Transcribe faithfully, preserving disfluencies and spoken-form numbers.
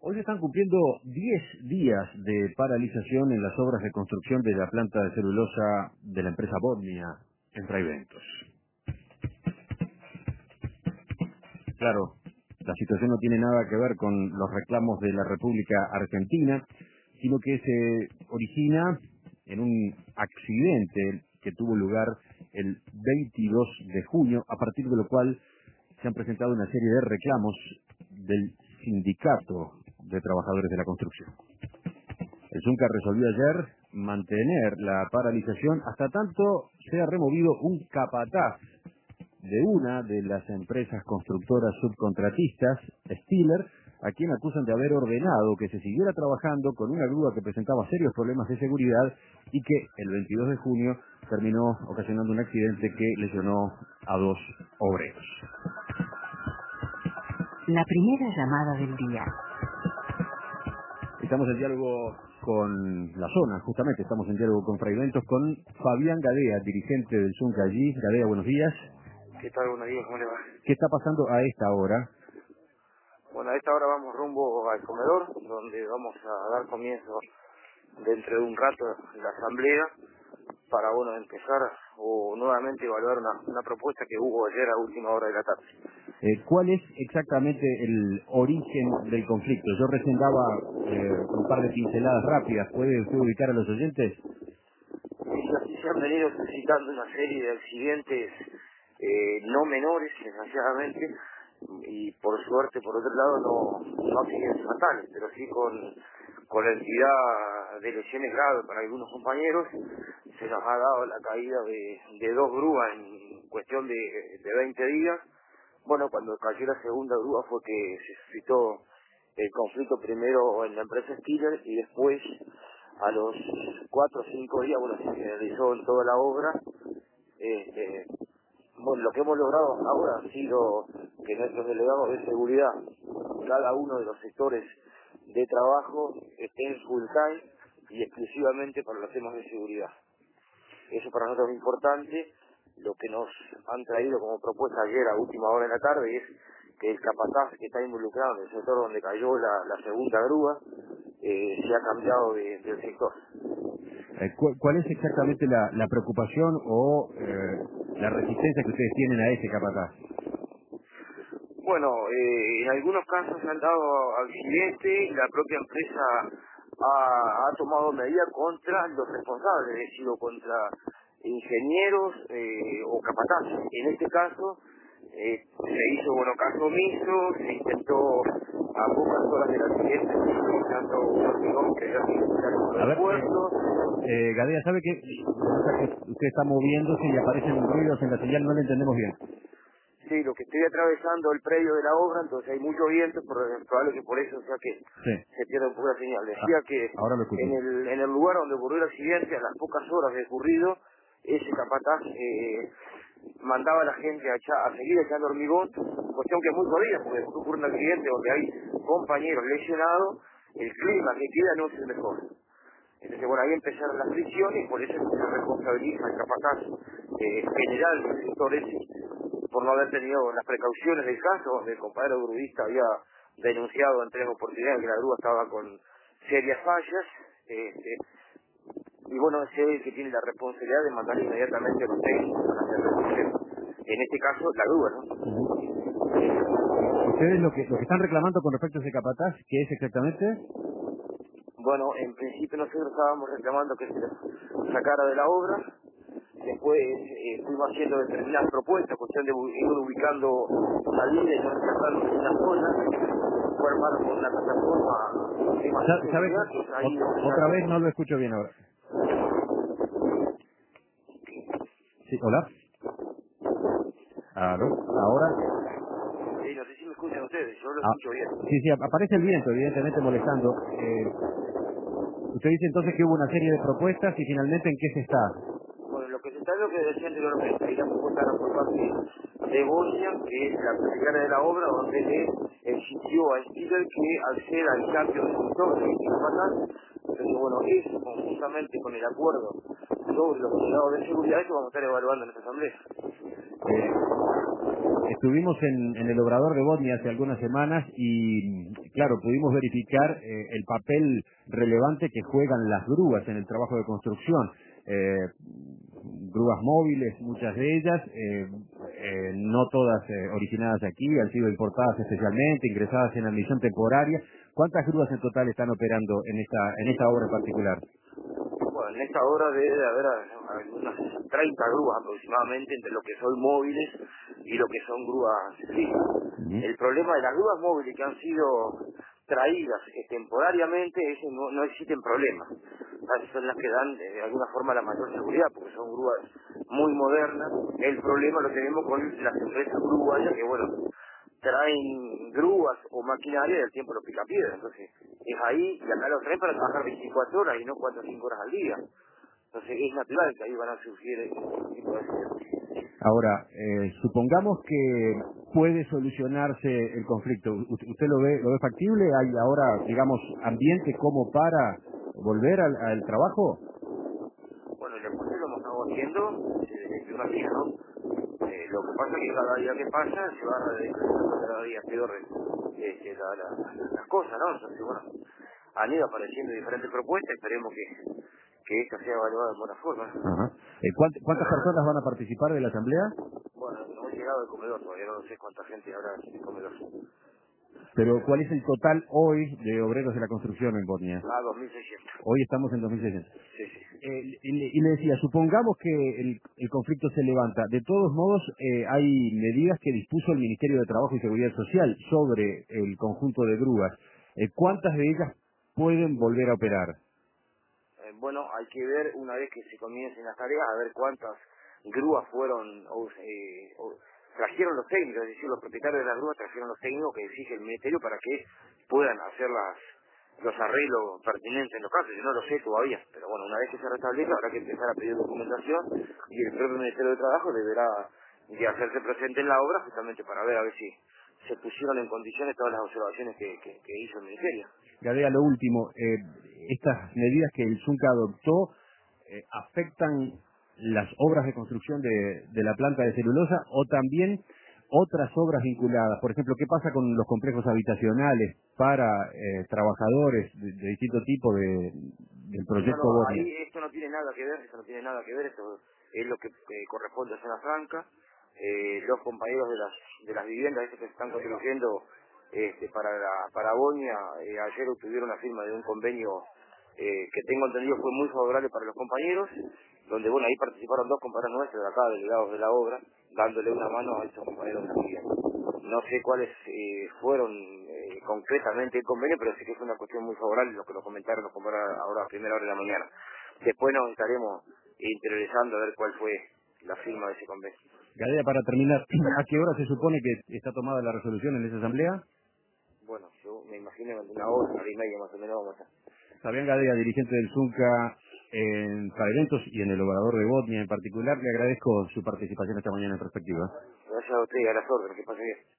Hoy se están cumpliendo diez días de paralización en las obras de construcción de la planta de celulosa de la empresa Bodnia en Fraiventos. Claro, la situación no tiene nada que ver con los reclamos de la República Argentina, sino que se origina en un accidente que tuvo lugar el veintidós de junio, a partir de lo cual se han presentado una serie de reclamos del sindicato de trabajadores de la construcción. El Zunca resolvió ayer mantener la paralización hasta tanto sea removido un capataz de una de las empresas constructoras subcontratistas, Stiller, a quien acusan de haber ordenado que se siguiera trabajando con una grúa que presentaba serios problemas de seguridad y que el veintidós de junio terminó ocasionando un accidente que lesionó a dos obreros. La primera llamada del día. Estamos en diálogo con la zona, justamente estamos en diálogo con Fraiventos, con Fabián Gadea, dirigente del Zunca allí. Gadea, buenos días. ¿Qué tal? Buenos días, ¿cómo le va? ¿Qué está pasando a esta hora? Bueno, a esta hora vamos rumbo al comedor, donde vamos a dar comienzo dentro de un rato la asamblea para, bueno, empezar o nuevamente evaluar una, una propuesta que hubo ayer a última hora de la tarde. Eh, ¿Cuál es exactamente el origen del conflicto? Yo recién daba eh, un par de pinceladas rápidas. ¿Puede usted ubicar a los oyentes? Y así se han venido suscitando una serie de accidentes eh, no menores, desgraciadamente, y por suerte, por otro lado, no, no accidentes fatales, pero sí con, con la entidad de lesiones graves para algunos compañeros. Se nos ha dado la caída de, de dos grúas en cuestión de, de veinte días. Bueno, cuando cayó la segunda grúa fue que se suscitó el conflicto primero en la empresa Stiller y después a los cuatro o cinco días, bueno, se realizó en toda la obra. Este, bueno, lo que hemos logrado ahora ha sido que nuestros delegados de seguridad, cada uno de los sectores de trabajo, estén full time y exclusivamente para los temas de seguridad. Eso para nosotros es importante. Lo que nos han traído como propuesta ayer a última hora de la tarde es que el capataz que está involucrado en el sector donde cayó la, la segunda grúa eh, se ha cambiado de, del sector. Eh, ¿cu ¿Cuál es exactamente la, la preocupación o eh, la resistencia que ustedes tienen a ese capataz? Bueno, eh, en algunos casos se han dado accidentes y la propia empresa ha, ha tomado medidas contra los responsables, es decir, o contra ingenieros eh, o capataces. En este caso eh, se hizo, bueno, caso omiso, se intentó a pocas horas del accidente, utilizando un hormigón que había sido en A el ver, puerto. eh, eh, Gadea, ¿sabe que usted está moviéndose y aparecen ruidos en la señal? No le entendemos bien. Sí, lo que estoy atravesando el predio de la obra, entonces hay mucho viento, pero es probable que por eso sea que Sí. se pierda un poco la señal. Decía Ah, que ahora lo escucho. en el, en el lugar donde ocurrió el accidente, a las pocas horas de ocurrido, ese capataz eh, mandaba a la gente a, echar, a seguir echando hormigón, cuestión que es muy jodida, porque después ocurre un accidente donde hay compañeros lesionados, el clima que queda no es el mejor. Entonces, bueno, ahí empezaron las fricciones y por eso se responsabiliza el capataz eh, general del sector ese por no haber tenido las precauciones del caso, donde el compañero grudista había denunciado en tres oportunidades que la grúa estaba con serias fallas. Este, y bueno, ese es el que tiene la responsabilidad de mandar inmediatamente a los técnicos para hacer el proceso. En este caso, la grúa, ¿no? Uh-huh. ¿Ustedes lo que, lo que están reclamando con respecto a ese capataz, qué es exactamente? Bueno, en principio nosotros estábamos reclamando que se lo sacara de la obra. Después eh, fuimos haciendo determinadas propuestas, cuestión de ir ubicando salidas y no encerrarnos en una zona, fue armado con una plataforma de más ¿Sabe? seguridad, que es ahí Ot- donde Otra está. vez no lo escucho bien ahora. Sí, hola. ¿Aló? ¿Ahora? Sí, no sé si me escuchan ustedes, yo lo Ah, escucho bien. sí, sí, aparece el viento, evidentemente molestando. Eh, usted dice entonces que hubo una serie de propuestas y finalmente ¿en qué se está? Bueno, lo que se está es lo que decía anteriormente, ahí la propuesta era por parte de Bosnia, que es la propietaria de la obra, donde le exigió a Stiller que acceda al cambio de sector de Capataz. Entonces, bueno, eso conjuntamente con el acuerdo sobre los delegados de seguridad que vamos a estar evaluando en esta asamblea. Eh, estuvimos en, en el Obrador de Bodnia hace algunas semanas y claro, pudimos verificar eh, el papel relevante que juegan las grúas en el trabajo de construcción. Eh, grúas móviles, muchas de ellas, eh, eh, no todas eh, originadas aquí, han sido importadas especialmente, ingresadas en admisión temporaria. ¿Cuántas grúas en total están operando en esta en esta obra en particular? Bueno, en esta obra debe de haber algunas treinta grúas aproximadamente entre lo que son móviles y lo que son grúas fijas. Uh-huh. El problema de las grúas móviles que han sido traídas eh, temporariamente es que no, no existen problemas. Esas son las que dan eh, de alguna forma la mayor seguridad porque son grúas muy modernas. El problema lo tenemos con las empresas grúas que, bueno, traen grúas o maquinaria del tiempo de los picapiedras, entonces es ahí y acá lo traen para trabajar veinticuatro horas y no cuatro o cinco horas al día. Entonces es natural que ahí van a surgir este tipo de accidentes. Ahora, eh, supongamos que puede solucionarse el conflicto. ¿U- ¿Usted lo ve lo ve factible? ¿Hay ahora, digamos, ambiente como para volver al, al trabajo? Bueno, el deporte lo hemos estado haciendo eh, desde una fija, ¿no? Eh, lo que pasa es que cada día que pasa se va declarando cada día peor este, la, la, las cosas, ¿no? Entonces, bueno, han ido apareciendo diferentes propuestas, esperemos que, que esta sea evaluada de buena forma. Ajá. Eh, ¿cuánt- ¿Cuántas personas van a participar de la asamblea? Bueno, no he llegado al comedor todavía, no sé cuánta gente habrá en el comedor. Pero ¿cuál es el total hoy de obreros de la construcción en Bosnia? Ah, dos mil seiscientos. Hoy estamos en dos mil seiscientos. Sí, sí. Eh, y, le, y le decía, supongamos que el, el conflicto se levanta. De todos modos, eh, hay medidas que dispuso el Ministerio de Trabajo y Seguridad Social sobre el conjunto de grúas. Eh, ¿Cuántas de ellas pueden volver a operar? Eh, bueno, hay que ver una vez que se comiencen las tareas, a ver cuántas grúas fueron, o, eh, o trajeron los técnicos, es decir, los propietarios de las grúas trajeron los técnicos que exige el Ministerio para que puedan hacer las, los arreglos pertinentes en los casos. Yo no lo sé todavía, pero bueno, una vez que se restablezca habrá que empezar a pedir documentación y el propio Ministerio de Trabajo deberá de hacerse presente en la obra justamente para ver a ver si se pusieron en condiciones todas las observaciones que, que, que hizo el Ministerio. Gadea, lo último, eh, estas medidas que el Zunca adoptó eh, afectan las obras de construcción de, de la planta de celulosa o también otras obras vinculadas. Por ejemplo, ¿qué pasa con los complejos habitacionales para eh, trabajadores de, de distinto tipo de, del No, proyecto no, Bosnia? ahí esto no tiene nada que ver, esto no tiene nada que ver, esto es lo que eh, corresponde a Zona Franca. Eh, los compañeros de las de las viviendas estas que se están construyendo este, para la, para Boña, eh, ayer obtuvieron la firma de un convenio eh, que tengo entendido fue muy favorable para los compañeros, donde bueno ahí participaron dos compañeros nuestros de acá, delegados de la obra, dándole una mano a estos compañeros de la vivienda. No sé cuáles eh, fueron eh, concretamente el convenio, pero sí que es una cuestión muy favorable, lo que lo comentaron los compañeros ahora a primera hora de la mañana. Después nos estaremos interesando a ver cuál fue la firma de ese convenio. Gadea, para terminar, ¿a qué hora se supone que está tomada la resolución en esa asamblea? Bueno, yo me imagino que una hora, una hora y media más o menos vamos a... Fabián Gadea, dirigente del Zunca en Pavimentos y en el Obrador de Bosnia en particular, le agradezco su participación esta mañana en Perspectiva. Gracias a usted y a las órdenes, que pase bien.